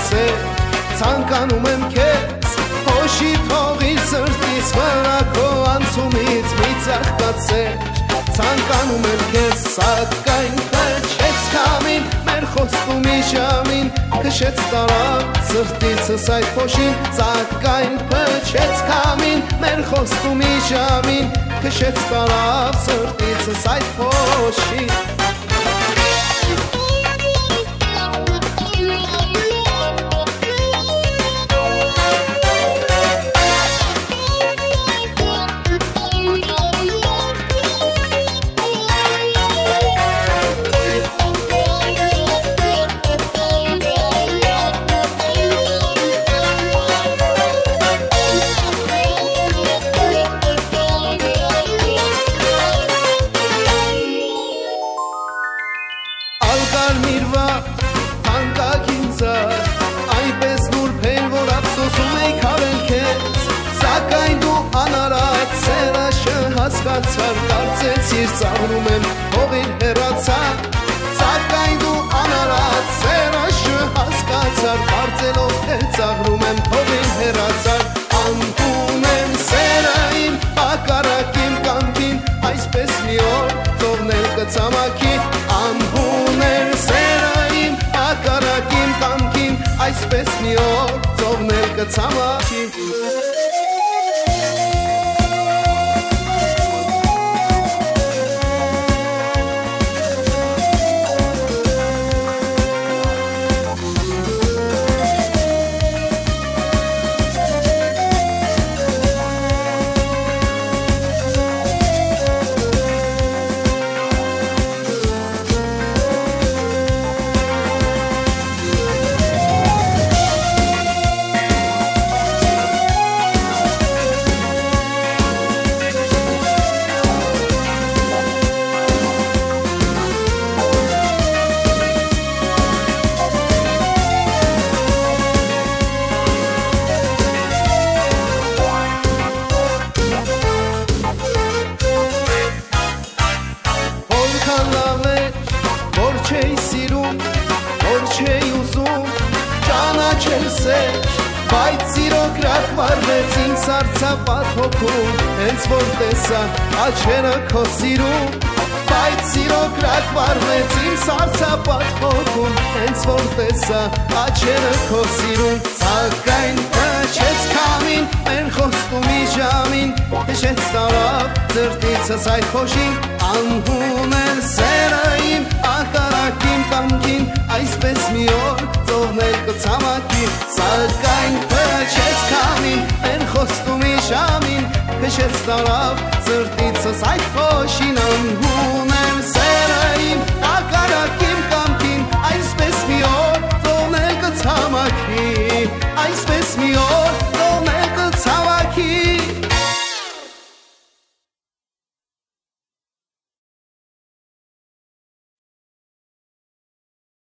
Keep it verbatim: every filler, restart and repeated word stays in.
կացել Ցանկանում եմ քեզ Հոշի թողիր սրտիս վրա քո անցումից մի ծաղկացել Ցանկանում եմ քեզ սակայն փչեց քամին մեր խոստումի ժամին քշեց տարավ սրտիցս այդ փոշին Սակայն փչեց քամին մեր խոստումի ժամին քշեց տարավ սրտիցս այդ փոշին Հասկացար, կարծեցիր ծաղրում եմ, հողին հեռացար Սակայն դու անարած սերաշը հասկացար Կարծելով թե ծաղրում եմ, հողին հեռացար Անտուն եմ սերային, հակառակ իմ կամքին Այսպես մի օր ծողնել կծամաքի Անտուն եմ սերային, հակառակ իմ կամքին Այսպես մի օր ծողնել կծամաքի Բայց սիրոք ռախվարվեց իմ սարցապատ հոգում Հենց որ տեսա աչերը քո սիրում Բայց սիրոք ռախվարվեց իմ սարցապատ հոգում Հենց որ տեսա աչերը քո սիրում Սակայն փչեց քամին մեր խոստումի ժամին Քշեց տարավ սրտիցս այդ փոշին Անհուն էր սերը իմ հակառակ իմ կամքին Այսպես մի օր ծողնել կծամաքի Սակայն փչեց քամին մեր խոստումի ժամին Քշեց տարավ սրտիցս այդ փոշին Անհուն